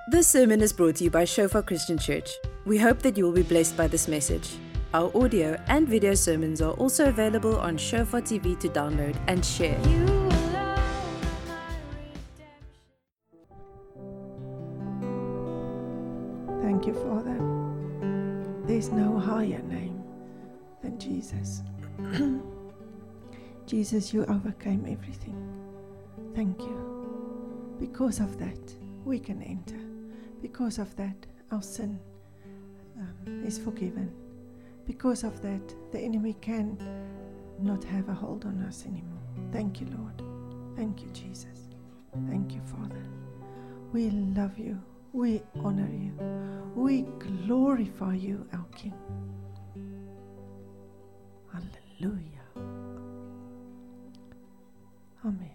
This sermon is brought to you by Shofar Christian Church. We hope that you will be blessed by this message. Our audio and video sermons are also available on Shofar TV to download and share. Thank you, Father. There's no higher name than Jesus. Jesus, you overcame everything. Thank you. Because of that, we can enter. Because of that, our sin is forgiven. Because of that, the enemy can not have a hold on us anymore. Thank you, Lord. Thank you, Jesus. Thank you, Father. We love you. We honor you. We glorify you, our King. Hallelujah. Amen.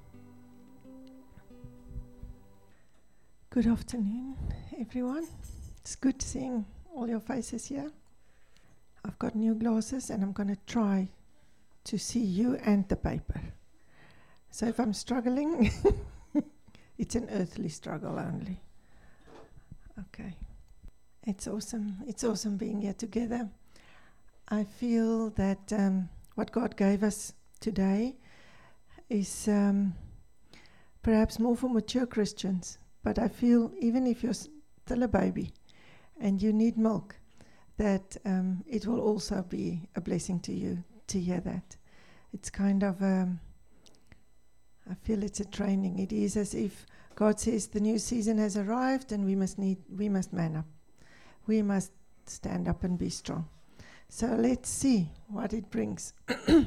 Good afternoon, everyone. It's good seeing all your faces here. I've got new glasses and I'm going to try to see you and the paper. So if I'm struggling, it's an earthly struggle only. Okay. It's awesome. It's awesome being here together. I feel that what God gave us today is perhaps more for mature Christians. But I feel even if you're still a baby and you need milk, that it will also be a blessing to you to hear that. It's kind of, I feel it's a training. It is as if God says the new season has arrived and we must man up. We must stand up and be strong. So let's see what it brings.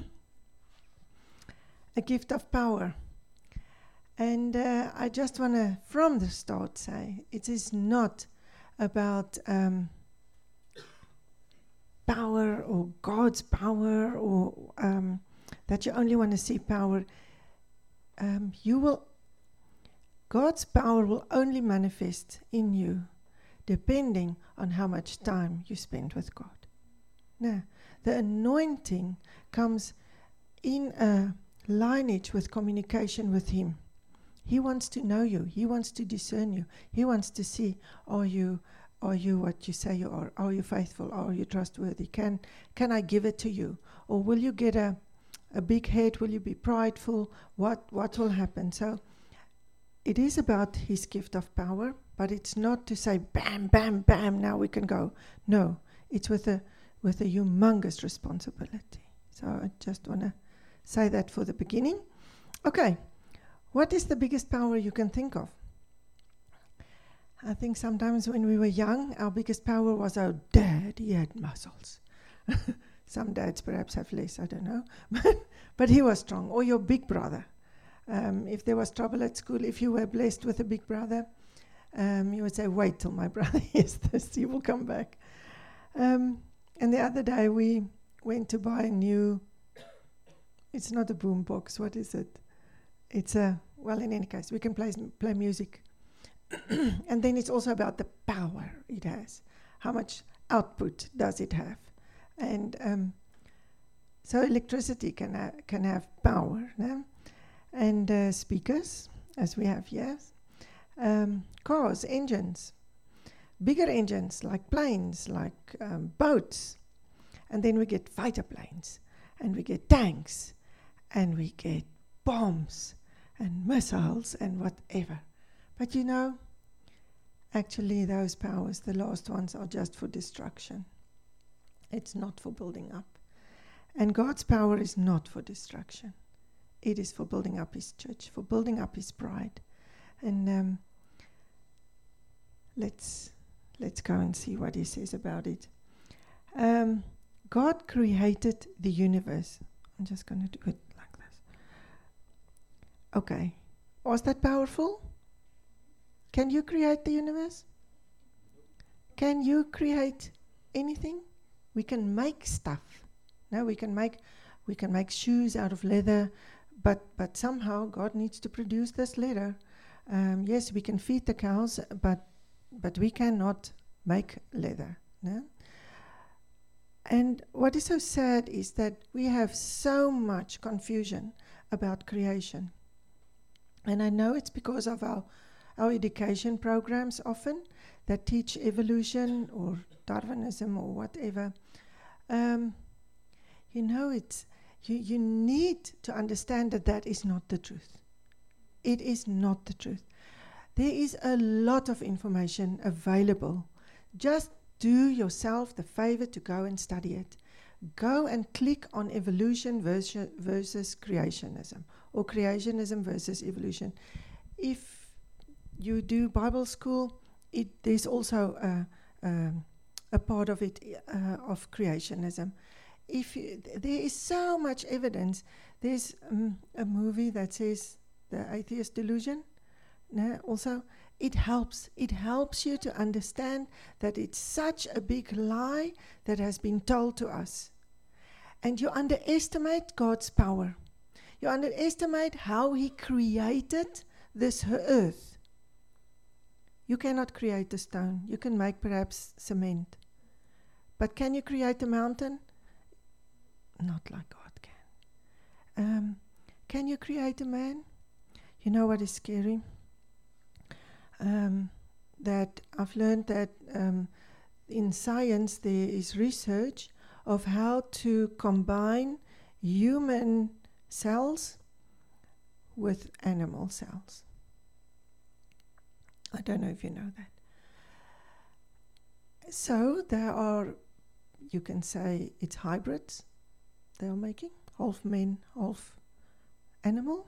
A gift of power. And I just want to, from the start, say it is not about power or God's power or that you only want to see power. God's power will only manifest in you depending on how much time you spend with God. Now, the anointing comes in a lineage with communication with Him. He wants to know you. He wants to discern you. He wants to see, are you what you say you are? Are you faithful? Are you trustworthy? Can I give it to you? Or will you get a big head? Will you be prideful? What will happen? So it is about His gift of power, but it's not to say bam, bam, bam, now we can go. No, it's with a humongous responsibility. So I just want to say that for the beginning. Okay. What is the biggest power you can think of? I think sometimes when we were young, our biggest power was our dad. He had muscles. Some dads perhaps have less, I don't know. But he was strong. Or your big brother. If there was trouble at school, if you were blessed with a big brother, you would say, wait till my brother hears this, he will come back. And the other day we went to buy a new, it's not a boom box, what is it? It's in any case, we can play music. And then it's also about the power it has. How much output does it have? And so electricity can have power. No? And speakers, as we have here. Cars, engines. Bigger engines like planes, like boats. And then we get fighter planes. And we get tanks. And we get bombs and missiles and whatever. But actually those powers, the last ones, are just for destruction. It's not for building up. And God's power is not for destruction. It is for building up His church, for building up His bride. And let's go and see what He says about it. God created the universe. I'm just going to do it. Okay. Was that powerful? Can you create the universe? Can you create anything? We can make stuff. No, we can make shoes out of leather, but somehow God needs to produce this leather. Yes, we can feed the cows, but we cannot make leather. No? And what is so sad is that we have so much confusion about creation. And I know it's because of our our education programs often that teach evolution or Darwinism or whatever. You need to understand that is not the truth. It is not the truth. There is a lot of information available. Just do yourself the favor to go and study it. Go and click on evolution versus creationism, or creationism versus evolution. If you do Bible school, there's also a part of it of creationism. There is so much evidence. There's a movie that says The Atheist Delusion. Also, it helps you to understand that it's such a big lie that has been told to us. And you underestimate God's power. You underestimate how He created this earth. You cannot create a stone. You can make perhaps cement. But can you create a mountain? Not like God can. Can you create a man? You know what is scary? That I've learned that in science there is research of how to combine human cells with animal cells. I don't know if you know that. So there are, you can say it's hybrids they are making, half man, half animal.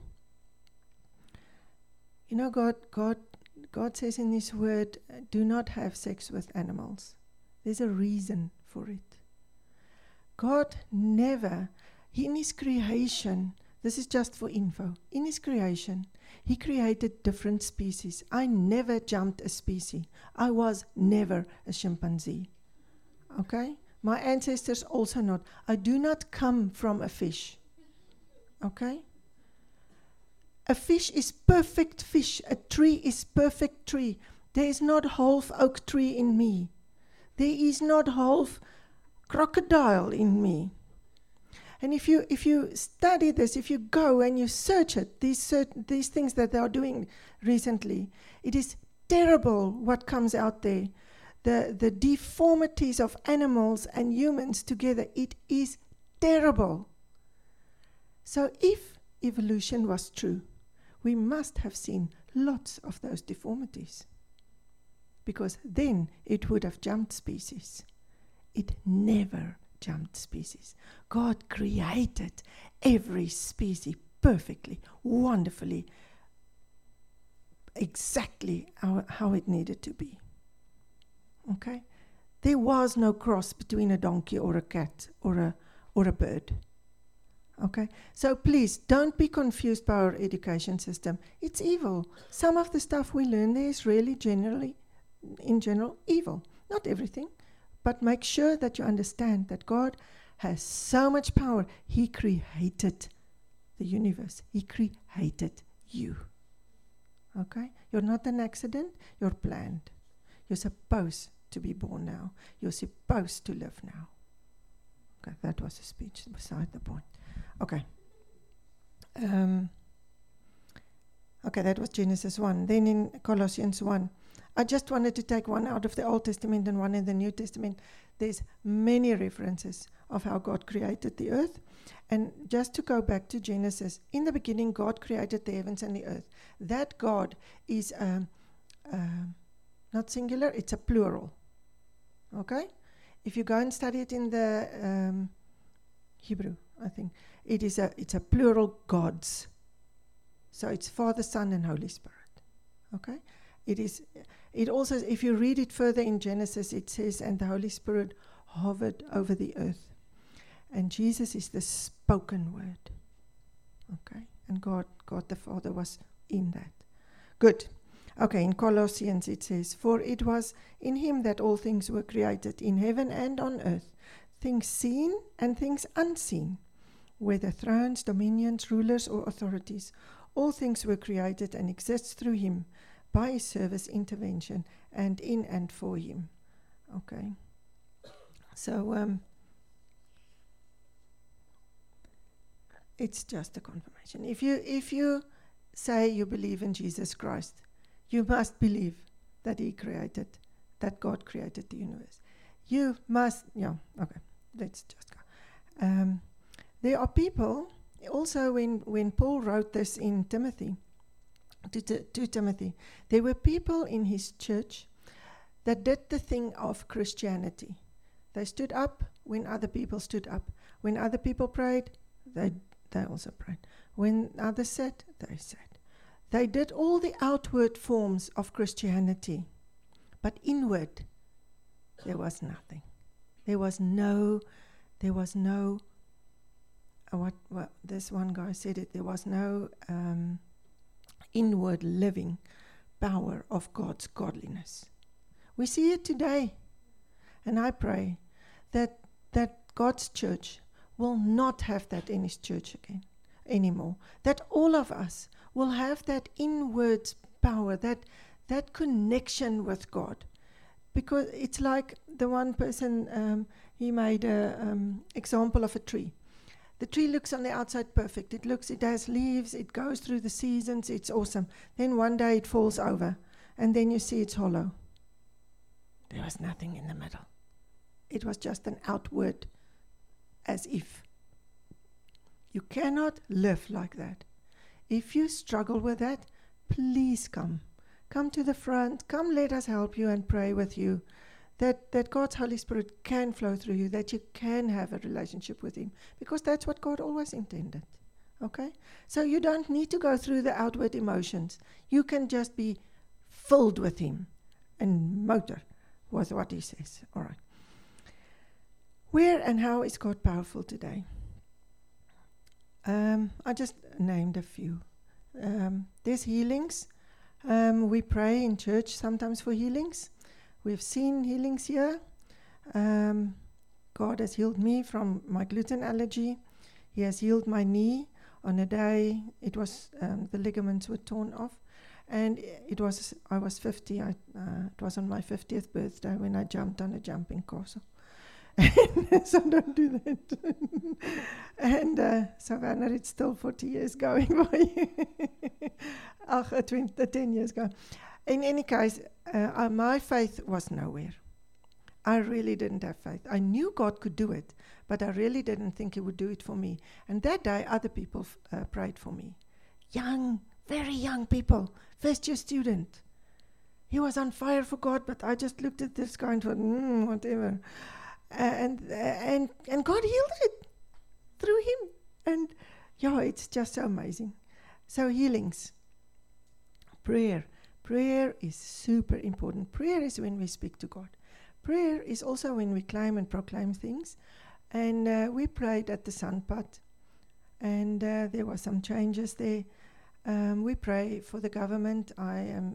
You know, God says in His word, do not have sex with animals. There's a reason for it. God never, in His creation, this is just for info, in His creation, He created different species. I never jumped a species. I was never a chimpanzee. Okay? My ancestors also not. I do not come from a fish. Okay? A fish is perfect fish. A tree is perfect tree. There is not half oak tree in me. There is not half crocodile in me. And if you study this, if you go and you search it, these things that they are doing recently, it is terrible what comes out there. The deformities of animals and humans together, it is terrible. So if evolution was true, we must have seen lots of those deformities, because then it would have jumped species. It never jumped species. God created every species perfectly, wonderfully, exactly how it needed to be. Okay? There was no cross between a donkey or a cat or a bird. Okay? So please, don't be confused by our education system. It's evil. Some of the stuff we learn there is really in general, evil. Not everything. But make sure that you understand that God has so much power. He created the universe. He created you. Okay? You're not an accident. You're planned. You're supposed to be born now. You're supposed to live now. Okay, that was a speech beside the point. Okay. Okay, that was Genesis 1. Then in Colossians 1. I just wanted to take one out of the Old Testament and one in the New Testament. There's many references of how God created the earth. And just to go back to Genesis, in the beginning God created the heavens and the earth. That God is not singular, it's a plural. Okay? If you go and study it in the Hebrew, I think, it's a plural gods. So it's Father, Son, and Holy Spirit. Okay? It also, if you read it further in Genesis, it says, and the Holy Spirit hovered over the earth. And Jesus is the spoken word. Okay? And God the Father was in that. Good. Okay, in Colossians it says, for it was in Him that all things were created, in heaven and on earth, things seen and things unseen, whether thrones, dominions, rulers, or authorities. All things were created and exist through Him, by His service, intervention, and in and for Him. Okay. So, it's just a confirmation. If you say you believe in Jesus Christ, you must believe that that God created the universe. You must, okay, let's just go. There are people, also when Paul wrote this in Timothy, to Timothy, there were people in his church that did the thing of Christianity. They stood up when other people stood up. When other people prayed, they also prayed. When others sat, they sat. They did all the outward forms of Christianity, but inward, there was nothing. There was no, what this one guy said it, there was no inward living power of God's godliness. We see it today, and I pray that God's church will not have that in his church anymore. That all of us will have that inward power, that connection with God. Because it's like the one person, he made an example of a tree. The tree looks on the outside perfect. It has leaves, it goes through the seasons, it's awesome. Then one day it falls over, and then you see it's hollow. There was nothing in the middle. It was just an outward, as if. You cannot live like that. If you struggle with that, please come. Come to the front. Come, let us help you and pray with you. That God's Holy Spirit can flow through you, that you can have a relationship with him. Because that's what God always intended. Okay? So you don't need to go through the outward emotions. You can just be filled with him and motor with what he says. All right. Where and how is God powerful today? I just named a few. There's healings. We pray in church sometimes for healings. We've seen healings here. God has healed me from my gluten allergy. He has healed my knee. On a day, it was the ligaments were torn off, and I was 50. It was on my 50th birthday when I jumped on a jumping castle. So don't do that. And Savannah, it's still 40 years going for you. 10 years ago. In any case, my faith was nowhere. I really didn't have faith. I knew God could do it, but I really didn't think he would do it for me. And that day, other people prayed for me. Young, very young people, first-year student. He was on fire for God, but I just looked at this guy and thought, whatever. And God healed it through him. And it's just so amazing. So healings. Prayer. Prayer is super important. Prayer is when we speak to God. Prayer is also when we claim and proclaim things. And we prayed at the Sunpad. And there were some changes there. We pray for the government. I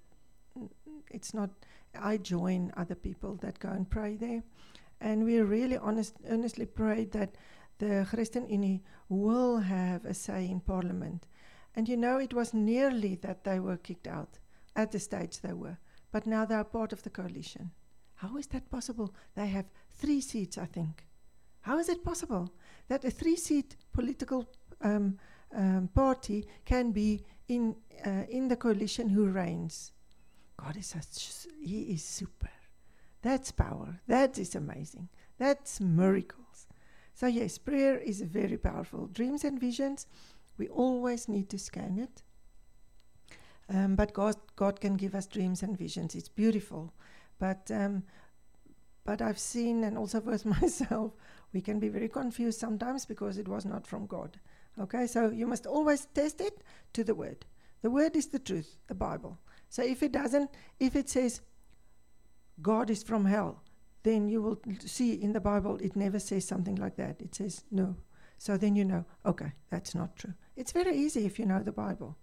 join other people that go and pray there. And we really earnestly prayed that the ChristenUnie will have a say in Parliament. And it was nearly that they were kicked out. At the stage they were. But now they are part of the coalition. How is that possible? They have 3 seats, I think. How is it possible that a 3-seat political party can be in the coalition who reigns? God is he is super. That's power. That is amazing. That's miracles. So yes, prayer is very powerful. Dreams and visions, we always need to scan it. But God can give us dreams and visions. It's beautiful. But I've seen, and also with myself, we can be very confused sometimes because it was not from God. Okay, so you must always test it to the Word. The Word is the truth, the Bible. So if it says God is from hell, then you will see in the Bible it never says something like that. It says no. So then okay, that's not true. It's very easy if you know the Bible.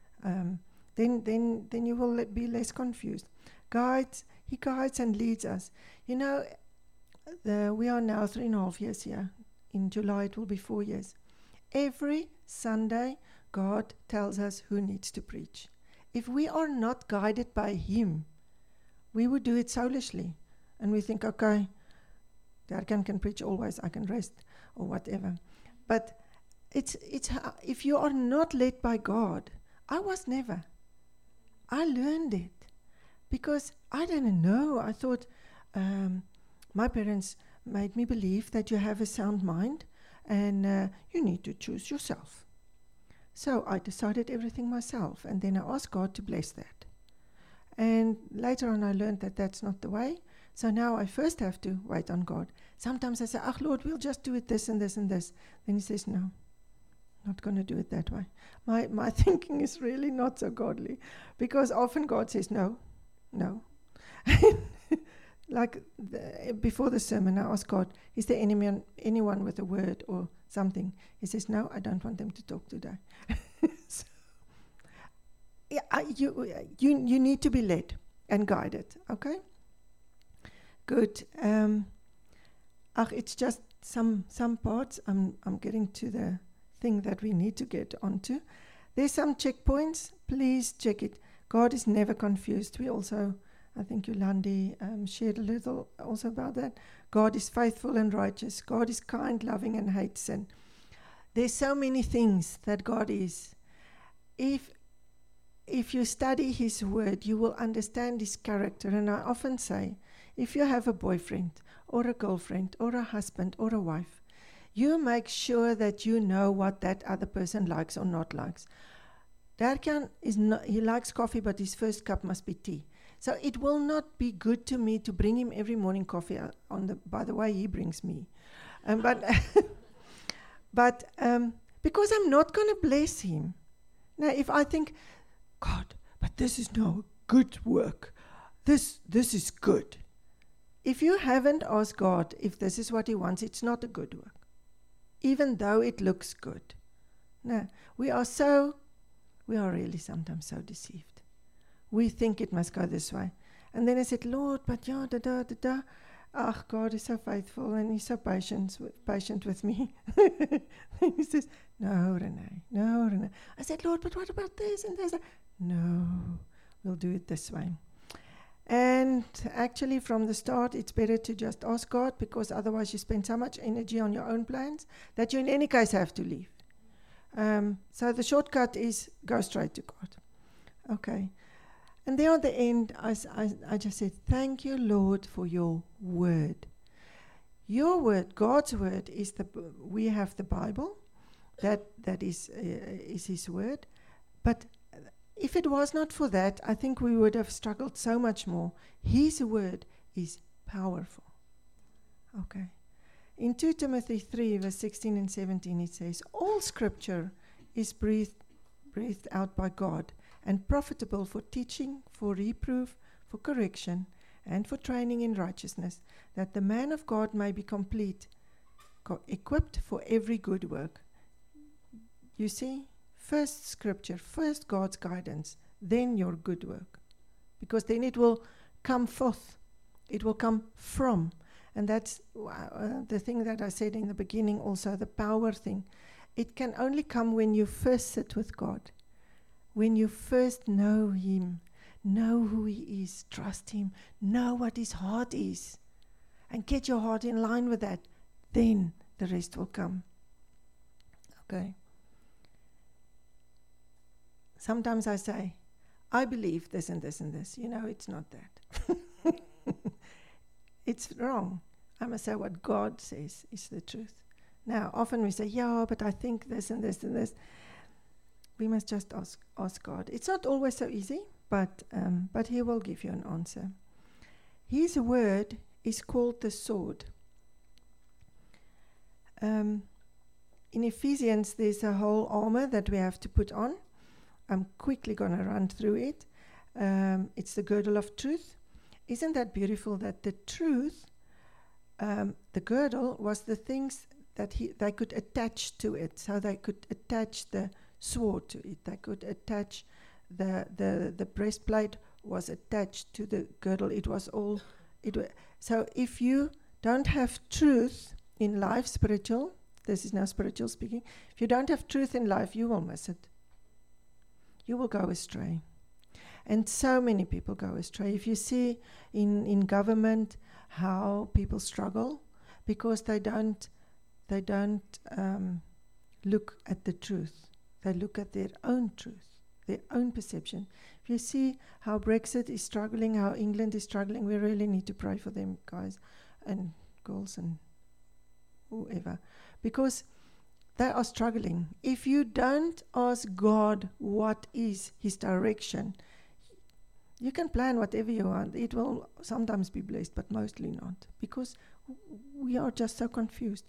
Then you will be less confused. He guides and leads us. We are now 3.5 years here. In July it will be 4 years. Every Sunday, God tells us who needs to preach. If we are not guided by him, we would do it soulishly. And we think, okay, Derkan can preach always, I can rest, or whatever. But it's if you are not led by God, I was never. I learned it because I didn't know. I thought my parents made me believe that you have a sound mind and you need to choose yourself. So I decided everything myself, and then I asked God to bless that. And later on I learned that that's not the way. So now I first have to wait on God. Sometimes I say, Lord, we'll just do it this and this and this. Then he says, no, not going to do it that way. My thinking is really not so godly, because often God says, no. Like before the sermon, I asked God, is there anyone with a word or something? He says, no, I don't want them to talk today. So, yeah, you need to be led and guided, okay? Good. It's just some parts. I'm getting to the thing that we need to get onto. There's some checkpoints. Please check it. God is never confused. We also, I think Yolandi shared a little also about that. God is faithful and righteous. God is kind, loving, and hates sin. There's so many things that God is. If you study His word, you will understand His character. And I often say, if you have a boyfriend or a girlfriend or a husband or a wife, you make sure that you know what that other person likes or not likes. Darkan he likes coffee, but his first cup must be tea. So it will not be good to me to bring him every morning coffee by the way he brings me. But because I'm not going to bless him. Now, if I think, God, but this is no good work. This is good. If you haven't asked God if this is what He wants, it's not a good work, even though it looks good. No, we are really sometimes so deceived. We think it must go this way. And then I said, Lord, but yeah, God is so faithful and He's so patient with me. And He says, no, Renee. I said, Lord, but what about this and this? No, we'll do it this way. And actually, from the start, it's better to just ask God, because otherwise you spend so much energy on your own plans that you in any case have to leave. So the shortcut is go straight to God. Okay. And there at the end, I just said, thank you, Lord, for your word. Your word, God's word, we have the Bible. That is His word. But if it was not for that, I think we would have struggled so much more. His word is powerful. Okay. In 2 Timothy 3, verse 16 and 17, it says, all scripture is breathed out by God and profitable for teaching, for reproof, for correction, and for training in righteousness, that the man of God may be complete, equipped for every good work. You see? First scripture, first God's guidance, then your good work. Because then it will come forth. It will come from. And that's the thing that I said in the beginning also, the power thing. It can only come when you first sit with God. When you first know Him, know who He is, trust Him, know what His heart is, and get your heart in line with that. Then the rest will come. Okay. Sometimes I say, I believe this and this and this. It's not that. It's wrong. I must say what God says is the truth. Now, often we say, yeah, but I think this and this and this. We must just ask God. It's not always so easy, but He will give you an answer. His word is called the sword. In Ephesians, there's a whole armor that we have to put on. I'm quickly going to run through it. It's the girdle of truth. Isn't that beautiful that the truth, the girdle, was the things that they could attach to it. So they could attach the sword to it. They could attach the breastplate was attached to the girdle. It was all. So if you don't have truth in life, spiritual, this is now spiritual speaking, if you don't have truth in life, you will miss it. You will go astray. And so many people go astray. If you see in government how people struggle because they don't look at the truth. They look at their own truth, their own perception. If you see how Brexit is struggling, how England is struggling, we really need to pray for them, guys and girls and whoever, because they are struggling. If you don't ask God what is His direction, you can plan whatever you want. It will sometimes be blessed, but mostly not, because we are just so confused.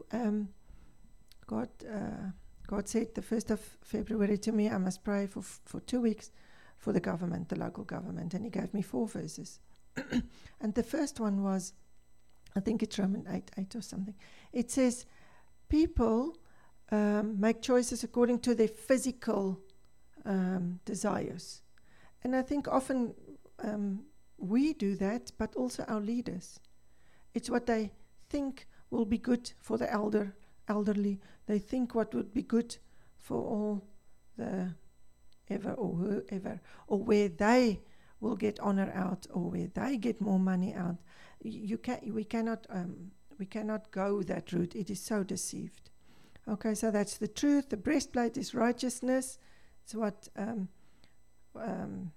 God said the 1st of February to me, I must pray for 2 weeks for the government, the local government, and He gave me 4 verses. And the first one was, I think it's Romans 8 or something. It says, people make choices according to their physical desires. And I think often we do that, but also our leaders. It's what they think will be good for the elderly. They think what would be good for all the ever or whoever, or where they will get honor out, or where they get more money out. We cannot go that route. It is so deceived. Okay, so that's the truth. The breastplate is righteousness. It's what the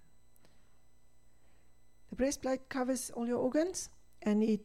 breastplate covers all your organs, and it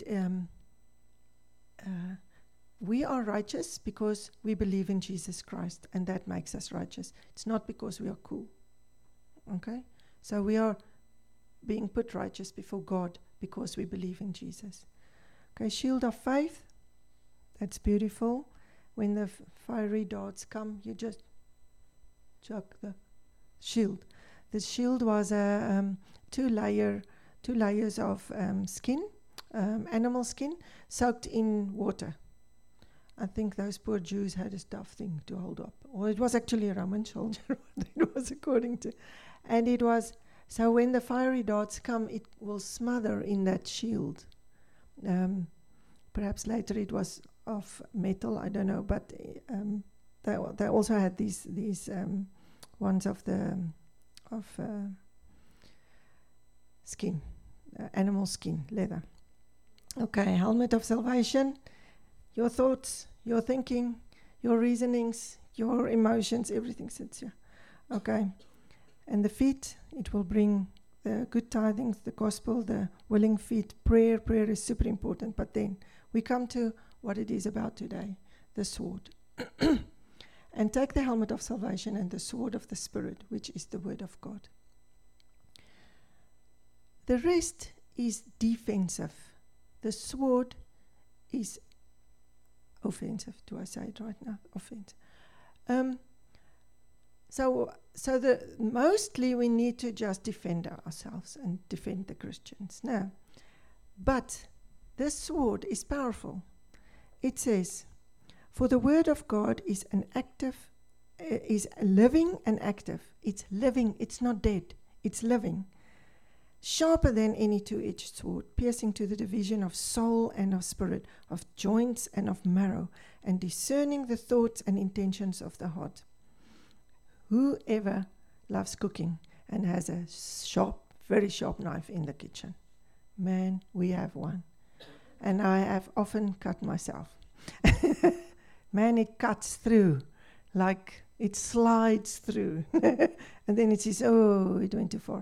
we are righteous because we believe in Jesus Christ, and that makes us righteous. It's not because we are cool. Okay, so we are being put righteous before God because we believe in Jesus. Okay, shield of faith. That's beautiful. When the fiery darts come, you just chuck the shield. The shield was a two layers of skin, animal skin, soaked in water. I think those poor Jews had a tough thing to hold up. Or it was actually a Roman soldier, it was according to. And it was, so when the fiery darts come, it will smother in that shield. Perhaps later it was of metal, I don't know, but they also had these ones of skin, animal skin, leather. Okay, helmet of salvation. Your thoughts, your thinking, your reasonings, your emotions, everything sits here. Okay. And the feet, it will bring the good tidings, the gospel, the willing feet. Prayer is super important. But then we come to what it is about today, the sword. And take the helmet of salvation and the sword of the Spirit, which is the word of God. The rest is defensive. The sword is offensive. Do I say it right now? Offensive. So mostly we need to just defend ourselves and defend the Christians. Now, but this sword is powerful. It says, for the word of God is is living and active. It's living, it's not dead, it's living. Sharper than any two-edged sword, piercing to the division of soul and of spirit, of joints and of marrow, and discerning the thoughts and intentions of the heart. Whoever loves cooking and has a very sharp knife in the kitchen, man, we have one. And I have often cut myself. Man, it cuts through, like it slides through. And then it says, oh, it went too far.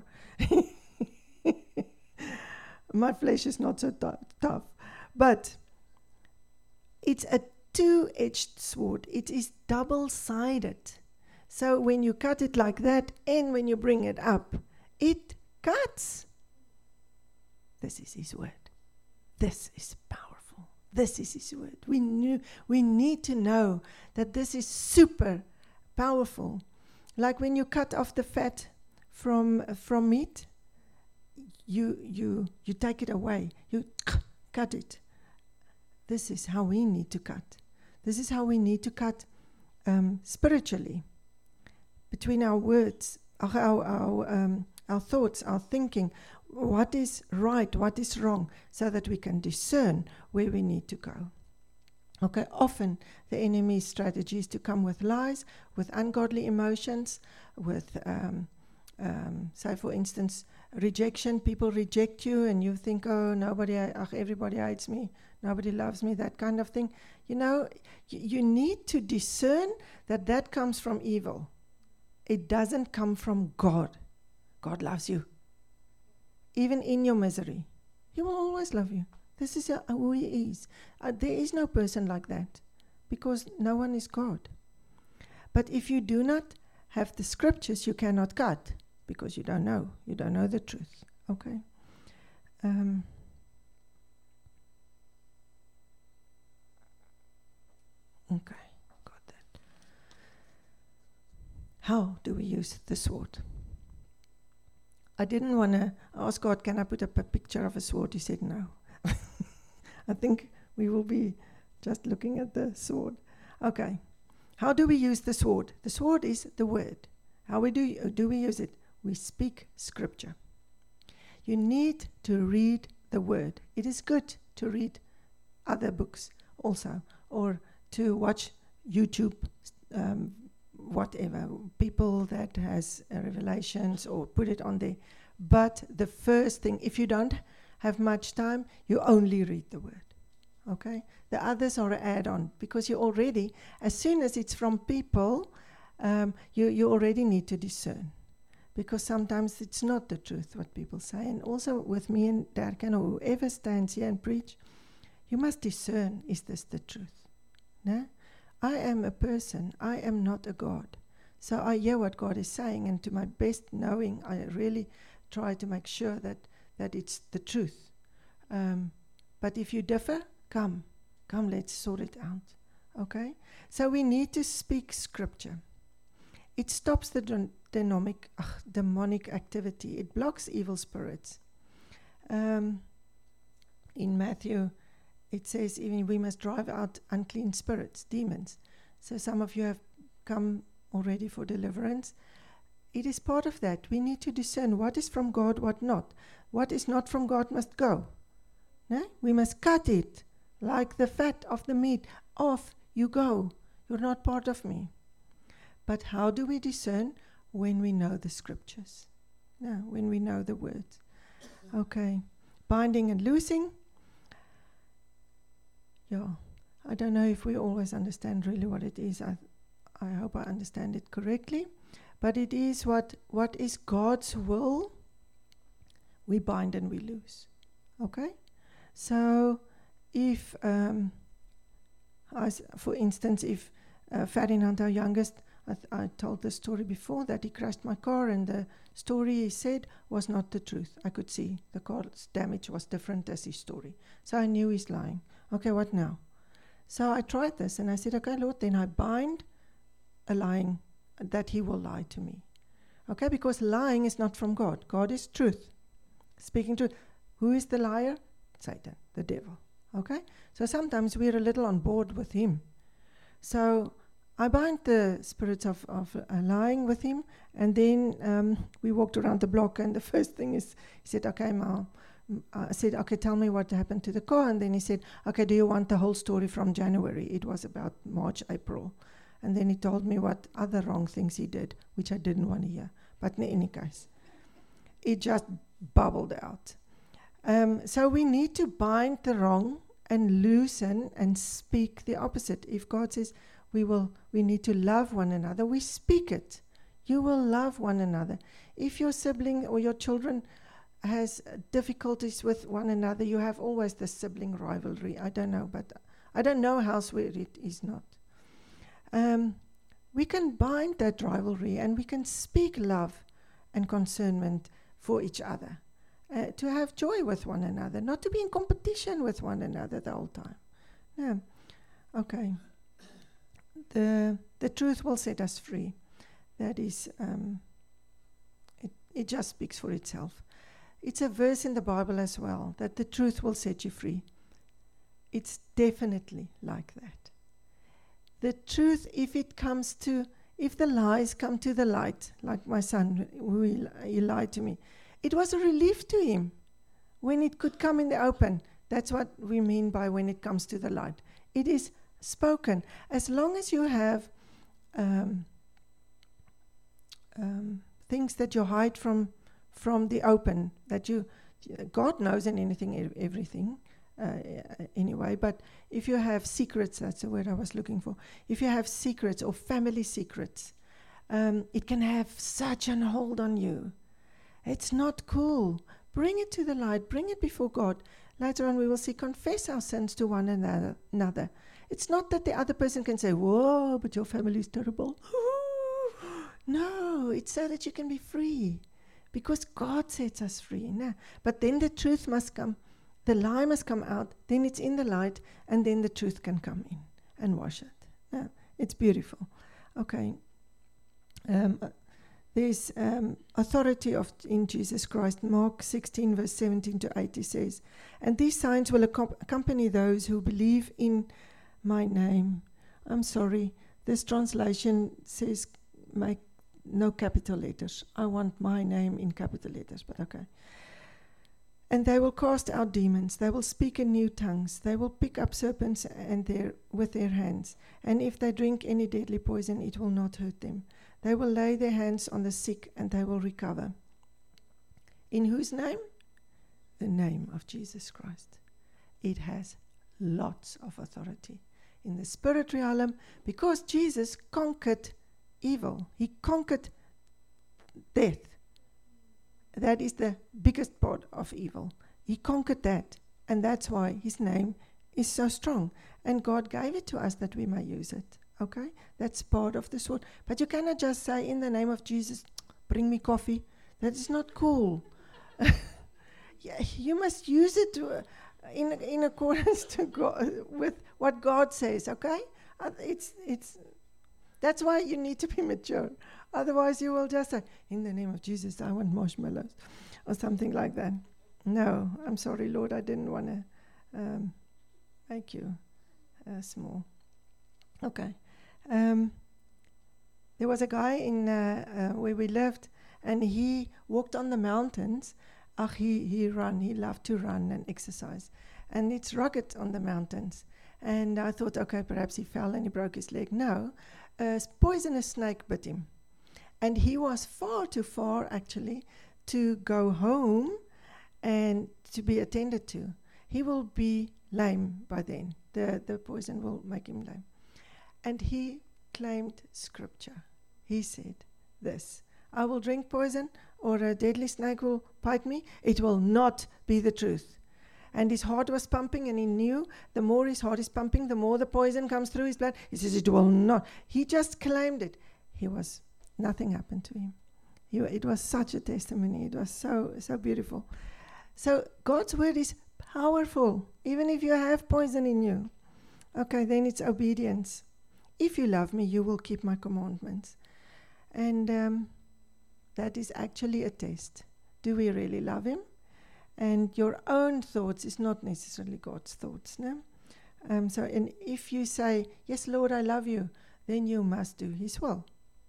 My flesh is not so tough. But it's a two-edged sword. It is double-sided. So when you cut it like that and when you bring it up, it cuts. This is His word. This is powerful. This is His word. We need to know that this is super powerful. Like when you cut off the fat from meat, you take it away. You cut it. This is how we need to cut. This is how we need to cut spiritually. Between our words, our thoughts, our thinking, what is right, what is wrong, so that we can discern where we need to go. Okay, often the enemy's strategy is to come with lies, with ungodly emotions, with, say for instance, rejection. People reject you and you think, oh, everybody hates me, nobody loves me, that kind of thing. You know, you need to discern that comes from evil. It doesn't come from God. God loves you. Even in your misery, He will always love you. This is who He is. There is no person like that, because no one is God. But if you do not have the scriptures, you cannot cut, because you don't know. You don't know the truth. Okay? Okay, got that. How do we use the sword? I didn't want to ask God, can I put up a picture of a sword? He said no. I think we will be just looking at the sword. Okay. How do we use the sword? The sword is the word. How do we use it? We speak scripture. You need to read the word. It is good to read other books also, or to watch YouTube, whatever, people that has revelations, or put it on there. But the first thing, if you don't have much time, you only read the word. Okay? The others are an add-on, because you already, as soon as it's from people, you already need to discern. Because sometimes it's not the truth what people say. And also with me and Darken, or whoever stands here and preach, you must discern, is this the truth? No? I am a person. I am not a God. So I hear what God is saying, and to my best knowing, I really try to make sure that it's the truth. But if you differ, come, let's sort it out. Okay? So we need to speak scripture. It stops the demonic activity. It blocks evil spirits. In Matthew, it says even we must drive out unclean spirits, demons. So some of you have come already for deliverance. It is part of that. We need to discern what is from God, what not. What is not from God must go. No? We must cut it, like the fat of the meat. Off you go. You're not part of me. But how do we discern? When we know the scriptures. No, when we know the words. Okay. Binding and loosing. Yeah. I don't know if we always understand really what it is. I hope I understand it correctly. But it is what is God's will. We bind and we loose. Okay? So if, for instance, if Ferdinand, our youngest, I told the story before that he crashed my car, and the story he said was not the truth. I could see the car's damage was different as his story. So I knew he's lying. Okay, what now? So I tried this, and I said, okay, Lord, then I bind a lying, that he will lie to me. Okay, because lying is not from God. God is truth. Speaking truth. Who is the liar? Satan, the devil. Okay? So sometimes we're a little on board with him. So I bind the spirits of lying with him, and then we walked around the block, and the first thing is, he said, okay, Mom. I said, okay, tell me what happened to the car. And then he said, okay, do you want the whole story from January? It was about March, April. And then he told me what other wrong things he did, which I didn't want to hear. But in any case, it just bubbled out. So we need to bind the wrong and loosen and speak the opposite. If God says we need to love one another, we speak it. You will love one another. If your sibling or your children has difficulties with one another, you have always the sibling rivalry. I don't know, but I don't know house where it is not. We can bind that rivalry, and we can speak love and concernment for each other. To have joy with one another, not to be in competition with one another the whole time. Yeah. Okay. The truth will set us free. That is, it just speaks for itself. It's a verse in the Bible as well, that the truth will set you free. It's definitely like that. The truth, if the lies come to the light, like my son, he lied to me, it was a relief to him when it could come in the open. That's what we mean by when it comes to the light. It is spoken. As long as you have things that you hide from the open, that God knows and everything anyway, but if you have secrets, that's the word I was looking for. If you have secrets or family secrets, it can have such a hold on you. It's not cool. Bring it to the light. Bring it before God. Later on we will see, confess our sins to one another. It's not that the other person can say, whoa, but your family is terrible. No, it's so that you can be free. Because God sets us free. No. But then the truth must come. The lie must come out. Then it's in the light. And then the truth can come in and wash it. No, it's beautiful. Okay. There's authority in Jesus Christ. Mark 16 verse 17 to 80 says, and these signs will accompany those who believe in my name. I'm sorry, this translation says make no capital letters. I want my name in capital letters, but okay. And they will cast out demons. They will speak in new tongues. They will pick up serpents with their hands. And if they drink any deadly poison, it will not hurt them. They will lay their hands on the sick and they will recover. In whose name? The name of Jesus Christ. It has lots of authority in the spirit realm because Jesus conquered evil. He conquered death. That is the biggest part of evil. He conquered that. And that's why his name is so strong. And God gave it to us that we may use it. Okay? That's part of the sword. But you cannot just say, in the name of Jesus, bring me coffee. That is not cool. Yeah, you must use it in accordance to God, with what God says, okay? That's why you need to be mature. Otherwise, you will just say, in the name of Jesus, I want marshmallows, or something like that. No, I'm sorry, Lord, I didn't want to make you small. Okay. There was a guy in where we lived, and he walked on the mountains. He loved to run and exercise. And it's rugged on the mountains. And I thought, okay, perhaps he fell and he broke his leg. No, a poisonous snake bit him. And he was far too far, actually, to go home and to be attended to. He will be lame by then. The poison will make him lame. And he claimed scripture. He said this, I will drink poison or a deadly snake will bite me. It will not be the truth. And his heart was pumping, and he knew the more his heart is pumping, the more the poison comes through his blood. He says, it will not. He just claimed it. Nothing happened to him. It was such a testimony. It was so beautiful. So God's word is powerful, even if you have poison in you. Okay, then it's obedience. If you love me, you will keep my commandments. And that is actually a test. Do we really love him? And your own thoughts is not necessarily God's thoughts. No? And if you say, yes, Lord, I love you, then you must do his will.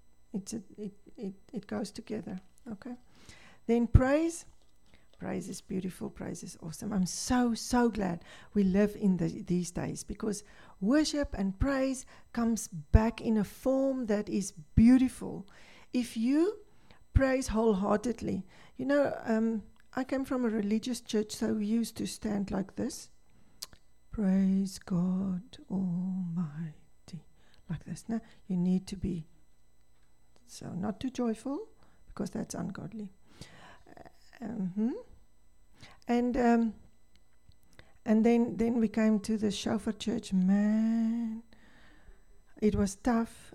It goes together. Okay. Then praise. Praise is beautiful. Praise is awesome. I'm so glad we live in these days, because worship and praise comes back in a form that is beautiful. If you praise wholeheartedly, I came from a religious church, so we used to stand like this. Praise God Almighty. Like this. Now, you need to be so not too joyful, because that's ungodly. And then we came to the Shofar church. Man, it was tough.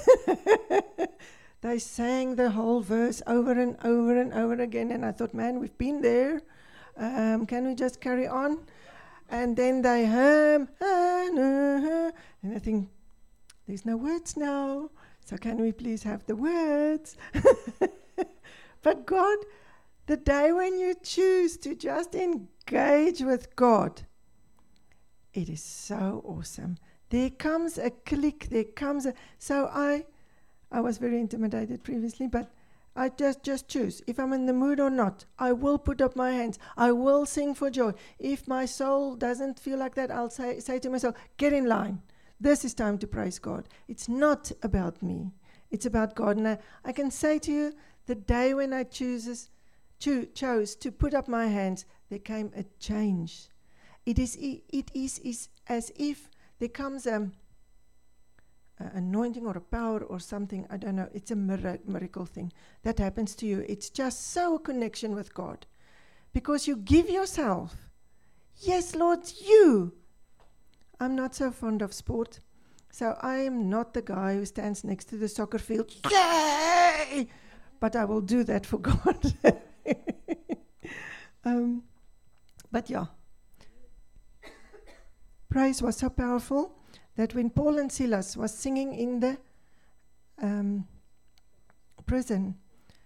They sang the whole verse over and over and over again, and I thought, man, we've been there. Can we just carry on? And then they hum, and I think, there's no words now, so can we please have the words? But God, the day when you choose to just engage with God, it is so awesome. There comes a click, so I was very intimidated previously, but I just choose. If I'm in the mood or not, I will put up my hands. I will sing for joy. If my soul doesn't feel like that, I'll say to myself, get in line. This is time to praise God. It's not about me. It's about God. And I can say to you, the day when I chose to put up my hands, there came a change. It is as if there comes anointing or a power or something, I don't know, it's a miracle thing that happens to you. It's just so a connection with God. Because you give yourself. Yes, Lord, you. I'm not so fond of sport. So I am not the guy who stands next to the soccer field. Yay! But I will do that for God. But yeah. Praise was so powerful that when Paul and Silas was singing in the prison,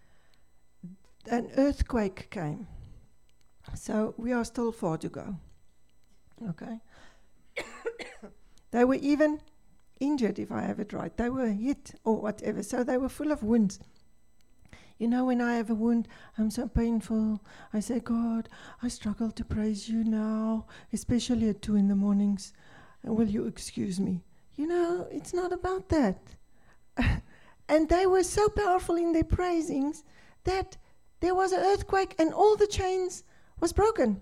an earthquake came. So we are still far to go. Okay. They were even injured, if I have it right. They were hit or whatever. So they were full of wounds. You know, when I have a wound, I'm so painful. I say, God, I struggle to praise you now, especially at 2 a.m. Will you excuse me? You know, it's not about that. And they were so powerful in their praisings that there was an earthquake and all the chains was broken.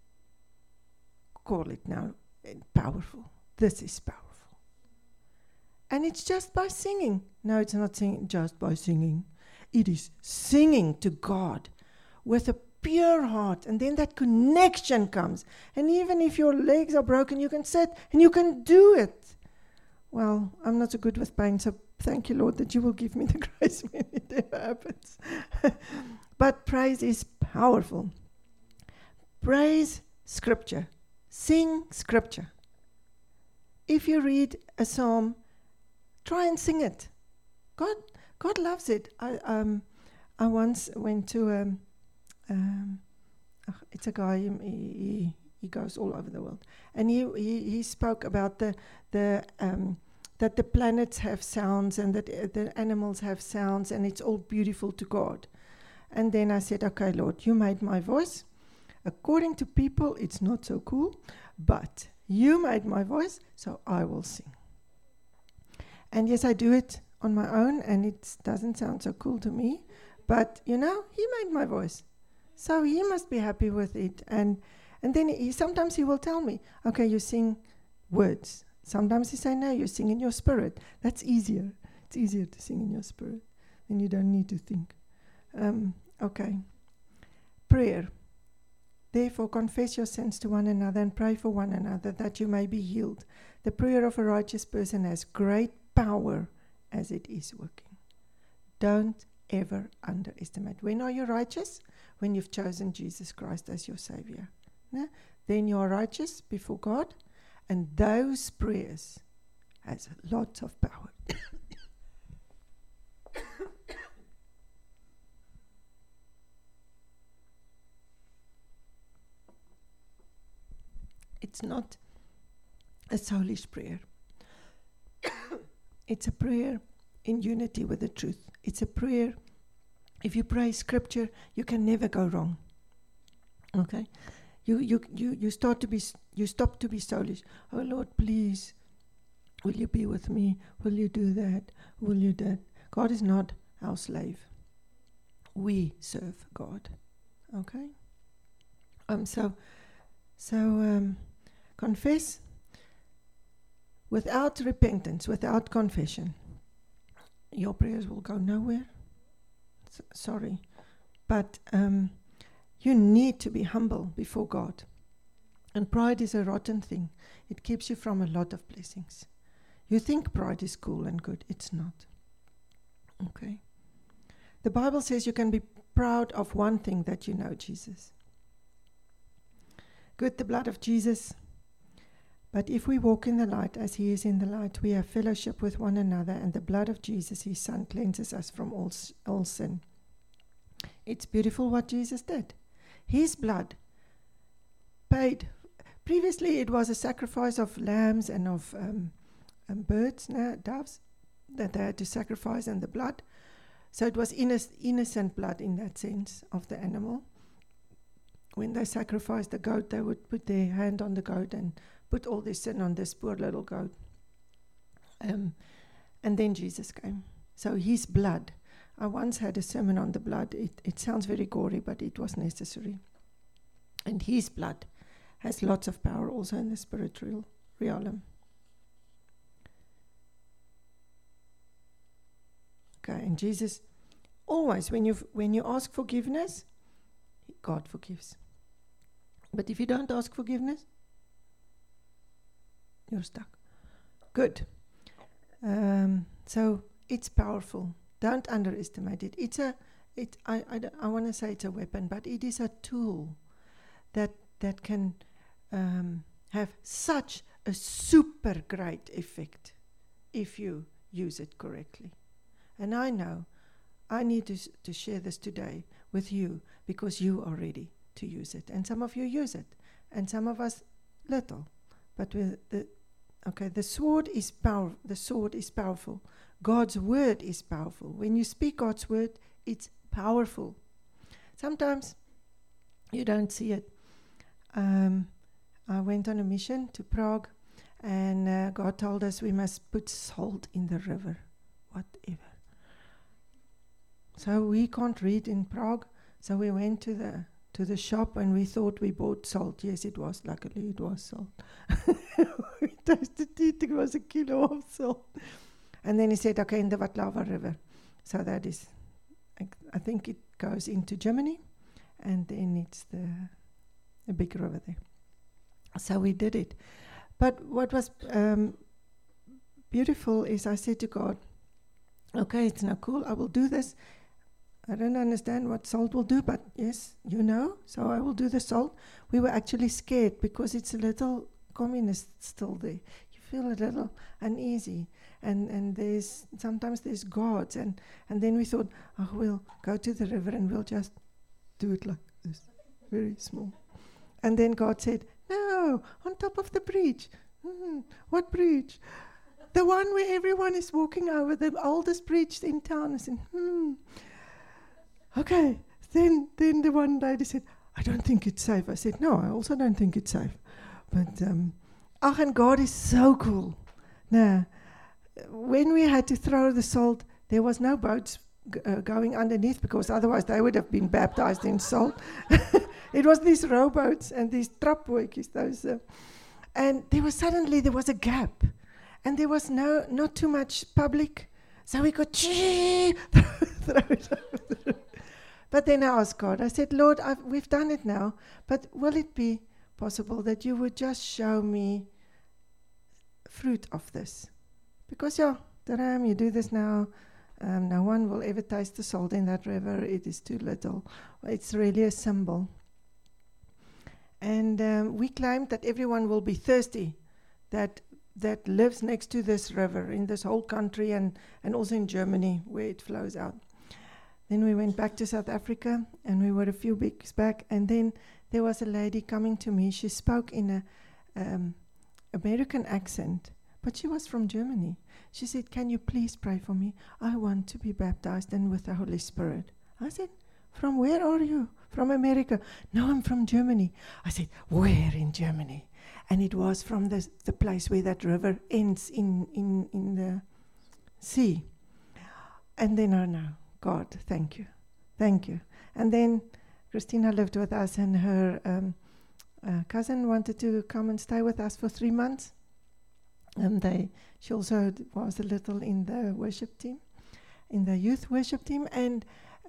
Call it now powerful. This is powerful. And it's just by singing. No, it's not singing just by singing. It is singing to God with a pure heart. And then that connection comes. And even if your legs are broken, you can sit and you can do it. Well, I'm not so good with pain, so thank you, Lord, that you will give me the grace when it ever happens. But praise is powerful. Praise Scripture. Sing Scripture. If you read a psalm, try and sing it. God loves it. I once went to it's a guy. He goes all over the world, and he spoke about that the planets have sounds and that the animals have sounds, and it's all beautiful to God. And then I said, okay, Lord, you made my voice. According to people, it's not so cool, but you made my voice, so I will sing. And yes, I do it on my own, and it doesn't sound so cool to me, but you know, he made my voice, so he must be happy with it. And then sometimes he will tell me, okay, you sing words. Sometimes he say, no, you sing in your spirit. That's easier. It's easier to sing in your spirit, then you don't need to think. Okay. Prayer. Therefore, confess your sins to one another and pray for one another that you may be healed. The prayer of a righteous person has great power as it is working. Don't ever underestimate. When are you righteous? When you've chosen Jesus Christ as your Savior. No? Then you are righteous before God, and those prayers has lots of power. It's not a soulish prayer. It's a prayer in unity with the truth. It's a prayer. If you pray Scripture, you can never go wrong. Okay, you stop to be soulish. Oh Lord, please, will you be with me? Will you do that? Will you that? God is not our slave. We serve God. Okay. Confess. Without repentance, without confession, your prayers will go nowhere. Sorry. But you need to be humble before God. And pride is a rotten thing. It keeps you from a lot of blessings. You think pride is cool and good. It's not. Okay. The Bible says you can be proud of one thing, that you know Jesus. Good, the blood of Jesus. But if we walk in the light as he is in the light, we have fellowship with one another, and the blood of Jesus, his Son, cleanses us from all sin. It's beautiful what Jesus did. His blood paid. Previously, it was a sacrifice of lambs and of birds, doves, that they had to sacrifice, and the blood. So it was innocent blood in that sense of the animal. When they sacrificed the goat, they would put their hand on the goat and put all their sin on this poor little goat. And then Jesus came. So his blood. I once had a sermon on the blood. It sounds very gory, but it was necessary. And his blood has lots of power also in the spiritual realm. Okay, and Jesus always, when you ask forgiveness, God forgives. But if you don't ask forgiveness, you're stuck. Good. So it's powerful. Don't underestimate it. I want to say it's a weapon, but it is a tool that can have such a super great effect if you use it correctly. And I know I need to share this today with you because you are ready to use it. And some of you use it, and some of us little. But with the sword is power. The sword is powerful. God's word is powerful. When you speak God's word, it's powerful. Sometimes you don't see it. I went on a mission to Prague, and God told us we must put salt in the river, whatever. So we can't read in Prague, so we went to the shop and we thought we bought salt. Yes, it was. Luckily, it was salt. We tasted it. It was a kilo of salt. And then he said, okay, in the Václav River. So that is, I think it goes into Germany, and then it's the big river there. So we did it. But what was beautiful is I said to God, okay, it's now cool. I will do this. I don't understand what salt will do, but yes, you know, so I will do the salt. We were actually scared because it's a little communist still there. You feel a little uneasy, and sometimes there's guards, and then we thought, oh, we'll go to the river and we'll just do it like this, very small. And then God said, no, on top of the bridge. What bridge? The one where everyone is walking over, the oldest bridge in town. I said, Okay, then the one lady said, I don't think it's safe. I said, no, I also don't think it's safe. But, and God is so cool. Now, when we had to throw the salt, there was no boats going underneath, because otherwise they would have been baptized in salt. It was these rowboats and these trapbootjies, those, and there was a gap, and there was not too much public, so we could throw it over. But then I asked God, I said, Lord, we've done it now, but will it be possible that you would just show me fruit of this? Because, Taram, you do this now, no one will ever taste the salt in that river. It is too little. It's really a symbol. And we claimed that everyone will be thirsty that lives next to this river in this whole country, and also in Germany where it flows out. Then we went back to South Africa, and we were a few weeks back, and then there was a lady coming to me. She spoke in a American accent, but she was from Germany. She said, can you please pray for me? I want to be baptized and with the Holy Spirit. I said, from where are you? From America. No, I'm from Germany. I said, where in Germany? And it was from the place where that river ends in the sea. And then I know, God, thank you. Thank you. And then Christina lived with us, and her cousin wanted to come and stay with us for 3 months. And she also was a little in the worship team, in the youth worship team. And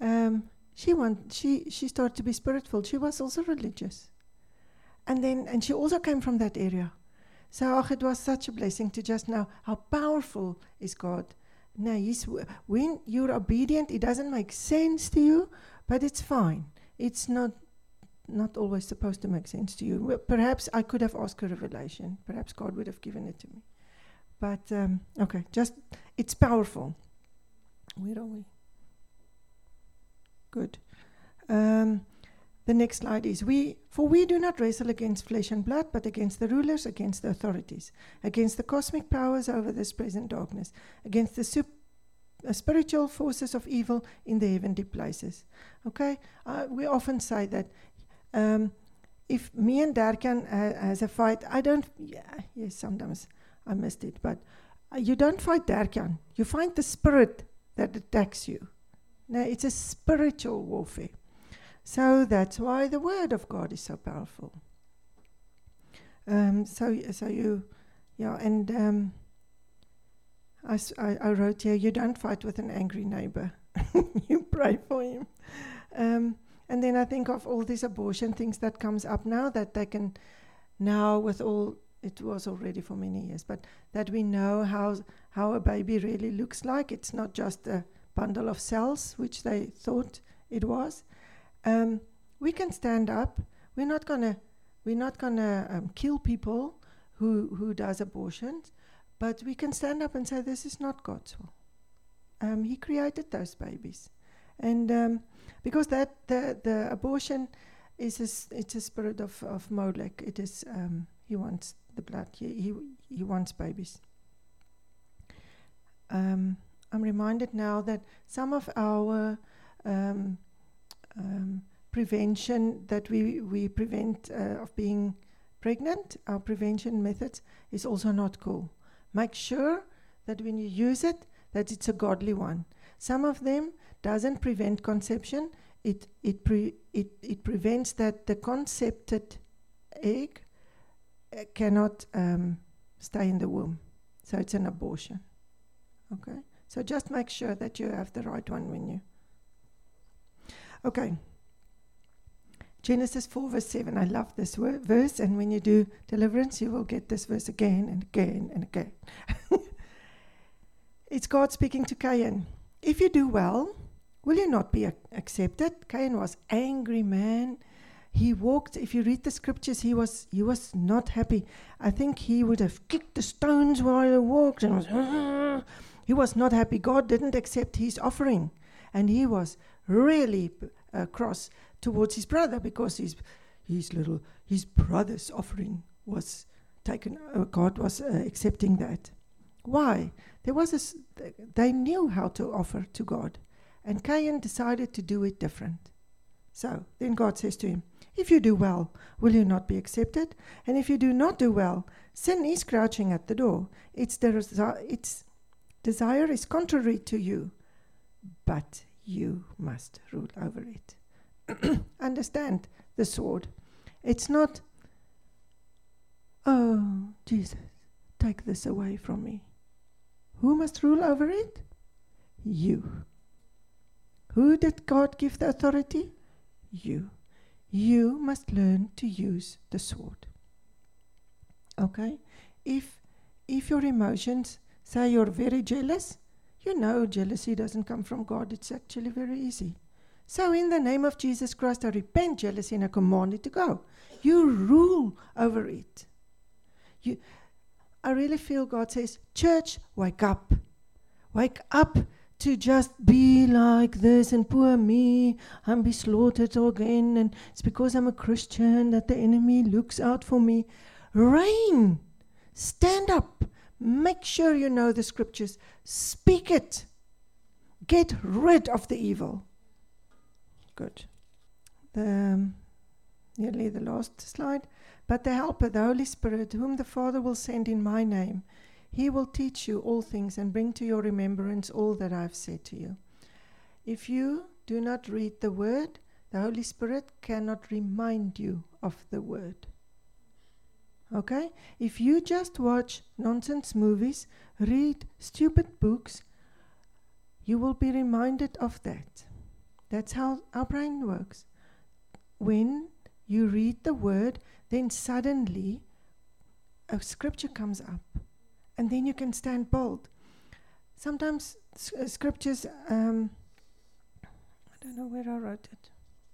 she started to be spiritual. She was also religious. And she also came from that area. So it was such a blessing to just know how powerful is God. Now, when you're obedient, it doesn't make sense to you, but it's fine. It's not always supposed to make sense to you. Well, perhaps I could have asked a revelation. Perhaps God would have given it to me. But, it's powerful. Where are we? Good. The next slide is, for we do not wrestle against flesh and blood, but against the rulers, against the authorities, against the cosmic powers over this present darkness, against the spiritual forces of evil in the heavenly places. Okay? We often say that if me and Darkan has a fight, yes, sometimes I missed it, but you don't fight Darkan. You fight the spirit that attacks you. Now, it's a spiritual warfare. So that's why the word of God is so powerful. I wrote here, you don't fight with an angry neighbor. You pray for him. And then I think of all these abortion things that comes up now, that they can now with all, it was already for many years, but that we know how a baby really looks like. It's not just a bundle of cells, which they thought it was. We can stand up. We're not gonna kill people who does abortions, but we can stand up and say this is not God's will. He created those babies, and because that the abortion it's a spirit of Molech. It is he wants the blood. He wants babies. I'm reminded now that some of our prevention that we prevent of being pregnant, our prevention methods is also not cool. Make sure that when you use it, that it's a godly one. Some of them doesn't prevent conception. It prevents that the concepted egg cannot stay in the womb. So it's an abortion. Okay? So just make sure that you have the right one when you... Okay. Genesis 4 verse 7. I love this verse, and when you do deliverance, you will get this verse again and again and again. It's God speaking to Cain. If you do well, will you not be accepted? Cain was angry man. He walked, if you read the scriptures, he was not happy. I think he would have kicked the stones while he walked and was, he was not happy. God didn't accept his offering. And he was really cross towards his brother because his brother's offering was taken. God was accepting that. Why? They knew how to offer to God. And Cain decided to do it different. So then God says to him, if you do well, will you not be accepted? And if you do not do well, sin is crouching at the door. Its desire is contrary to you, but you must rule over it. Understand the sword. It's not, oh, Jesus, take this away from me. Who must rule over it? You. Who did God give the authority? You. You must learn to use the sword. Okay? If your emotions say you're very jealous, you know jealousy doesn't come from God. It's actually very easy. So in the name of Jesus Christ, I repent jealousy and I command it to go. You rule over it. I really feel God says, church, wake up. Wake up to just be like this and poor me, I'm be slaughtered again, and it's because I'm a Christian that the enemy looks out for me. Reign. Stand up. Make sure you know the scriptures. Speak it. Get rid of the evil. Good. Nearly the last slide. But the Helper, the Holy Spirit, whom the Father will send in my name, he will teach you all things and bring to your remembrance all that I have said to you. If you do not read the word, the Holy Spirit cannot remind you of the word. Okay? If you just watch nonsense movies, read stupid books, you will be reminded of that. That's how our brain works. When you read the word, then suddenly a scripture comes up. And then you can stand bold. Sometimes scriptures, I don't know where I wrote it.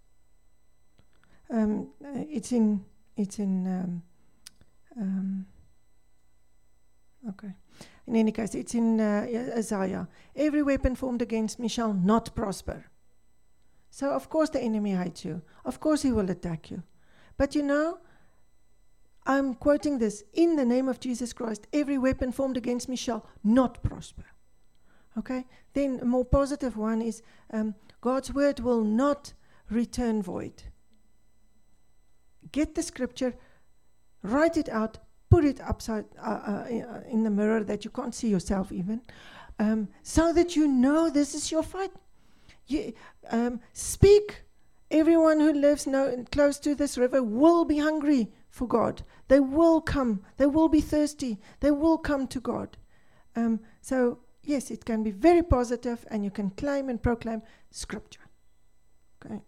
Okay. In any case, it's in Isaiah. Every weapon formed against me shall not prosper. So of course the enemy hates you. Of course he will attack you. But you know, I'm quoting this, in the name of Jesus Christ, every weapon formed against me shall not prosper. Okay? Then a more positive one is, God's word will not return void. Get the scripture, write it out, put it upside in the mirror that you can't see yourself even, so that you know this is your fight. Speak. Everyone who lives close to this river will be hungry for God. They will come. They will be thirsty. They will come to God. So, yes, it can be very positive, and you can claim and proclaim Scripture. Okay.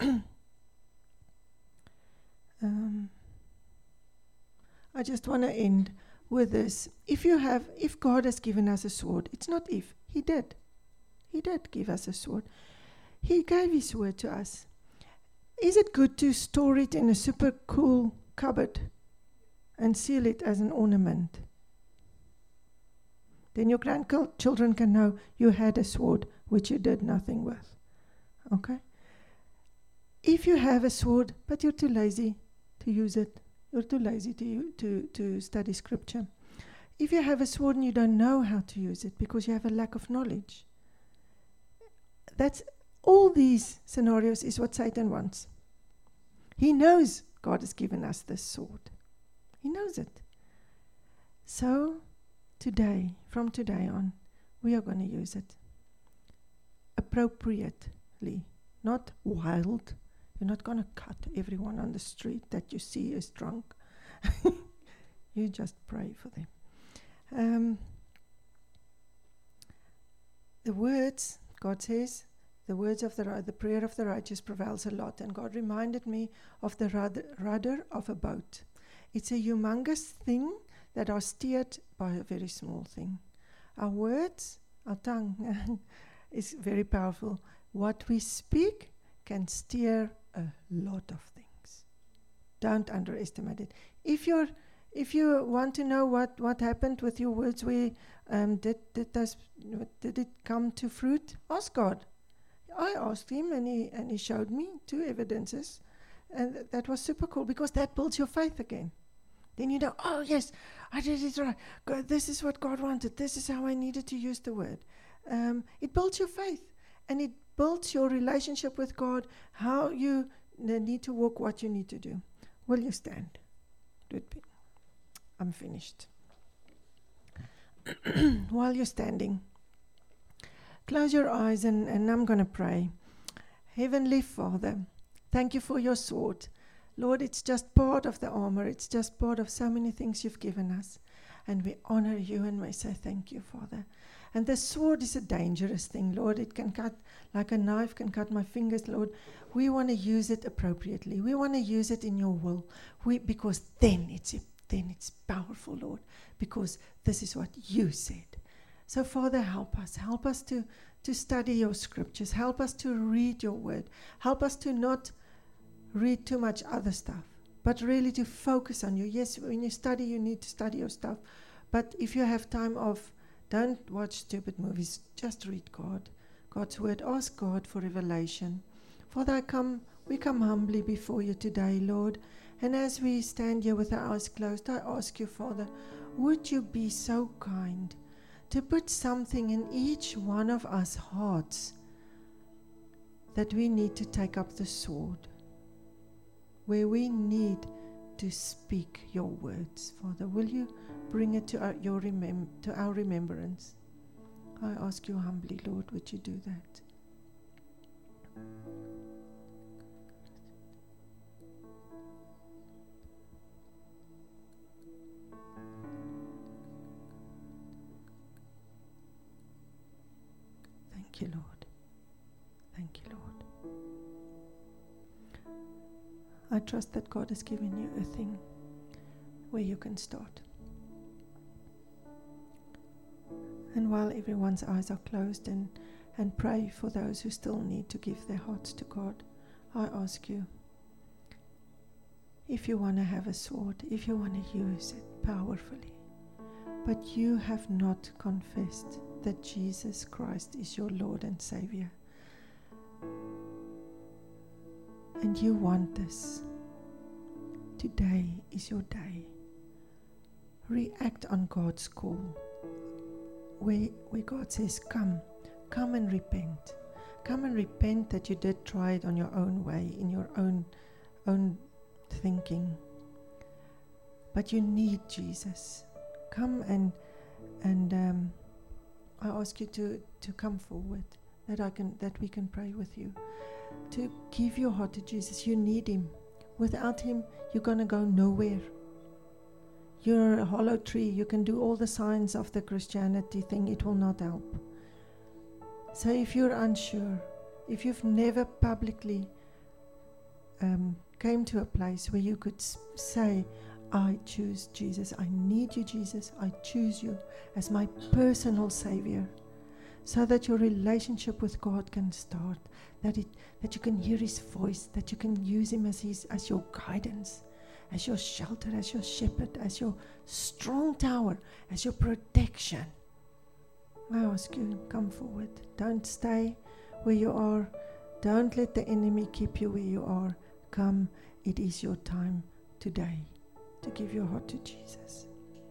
I just want to end with this. If God has given us a sword, it's not if, He did. He did give us a sword. He gave His word to us. Is it good to store it in a super cool cupboard and seal it as an ornament? Then your grandchildren can know you had a sword which you did nothing with. Okay? If you have a sword, but you're too lazy to use it, you're too lazy to study Scripture. If you have a sword and you don't know how to use it because you have a lack of knowledge, that's all these scenarios is what Satan wants. He knows God has given us this sword. He knows it. So today, from today on, we are going to use it appropriately, not wild. You're not going to cut everyone on the street that you see is drunk. You just pray for them. The words, God says, the words of the prayer of the righteous prevails a lot. And God reminded me of the rudder of a boat. It's a humongous thing that are steered by a very small thing. Our words, our tongue, is very powerful. What we speak can steer a lot of things. Don't underestimate it. If you want to know what happened with your words, did it come to fruit? Ask God. I asked Him, and he showed me 2 evidences, and that was super cool because that builds your faith again. Then you know, oh yes, I did it right. God, this is what God wanted. This is how I needed to use the word. It builds your faith, and it builds your relationship with God, how you need to walk, what you need to do. Will you stand? I'm finished. While you're standing, close your eyes and I'm going to pray. Heavenly Father, thank you for your sword. Lord, it's just part of the armor. It's just part of so many things you've given us. And we honor you and we say thank you, Father. And the sword is a dangerous thing, Lord. It can cut like a knife, can cut my fingers, Lord. We want to use it appropriately. We want to use it in your will. Because then it's powerful, Lord. Because this is what you said. So, Father, help us. Help us to study your scriptures. Help us to read your word. Help us to not read too much other stuff, but really to focus on you. Yes, when you study, you need to study your stuff. But if you have time off, don't watch stupid movies. Just read God's word. Ask God for revelation. Father, we come humbly before you today, Lord. And as we stand here with our eyes closed, I ask you, Father, would you be so kind to put something in each one of us hearts that we need to take up the sword, where we need to speak your words. Father, will you bring it to our remembrance? I ask you humbly, Lord, would you do that? Thank you, Lord. Thank you, Lord. I trust that God has given you a thing where you can start. And while everyone's eyes are closed and pray for those who still need to give their hearts to God, I ask you, if you want to have a sword, if you want to use it powerfully, but you have not confessed that Jesus Christ is your Lord and Savior, and you want this, today is your day. React on God's call, where God says, come and repent. Come and repent that you did try it on your own way, in your own thinking. But you need Jesus. Come and I ask you to come forward, that we can pray with you. To give your heart to Jesus. You need Him. Without Him, you're going to go nowhere. you're a hollow tree, you can do all the signs of the Christianity thing, it will not help. So if you're unsure, if you've never publicly came to a place where you could say, I choose Jesus, I need you, Jesus, I choose you as my personal Savior, so that your relationship with God can start, that you can hear His voice, that you can use Him as your guidance, as your shelter, as your shepherd, as your strong tower, as your protection. I ask you, come forward. Don't stay where you are. Don't let the enemy keep you where you are. Come, it is your time today to give your heart to Jesus.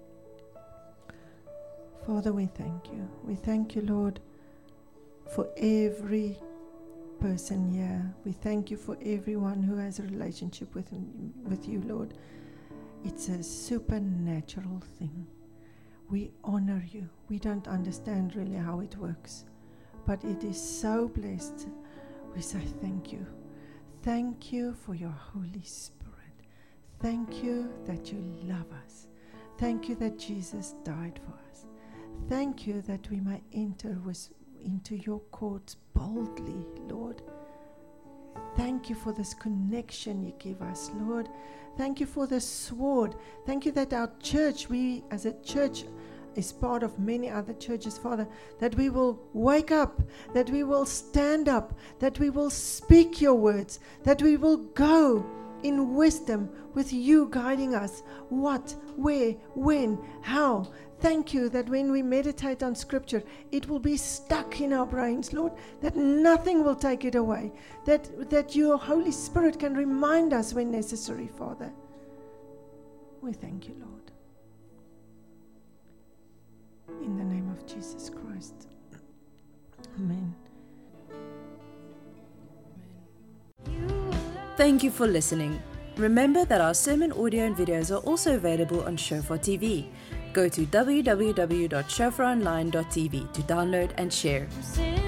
Father, we thank you. We thank you, Lord, for every person here. We thank you for everyone who has a relationship with you, Lord. It's a supernatural thing. We honor you. We don't understand really how it works, but it is so blessed. We say thank you. Thank you for your Holy Spirit. Thank you that you love us. Thank you that Jesus died for us. Thank you that we may enter into your courts boldly, Lord. Thank you for this connection you give us, Lord. Thank you for the sword. Thank you that our church, we as a church, is part of many other churches, Father, that we will wake up, that we will stand up, that we will speak your words, that we will go in wisdom with you guiding us. What, where, when, how. Thank you that when we meditate on Scripture, it will be stuck in our brains, Lord, that nothing will take it away, that your Holy Spirit can remind us when necessary, Father. We thank you, Lord. In the name of Jesus Christ. Amen. Thank you for listening. Remember that our sermon audio and videos are also available on Shofar TV. Go to www.shofaronline.tv to download and share.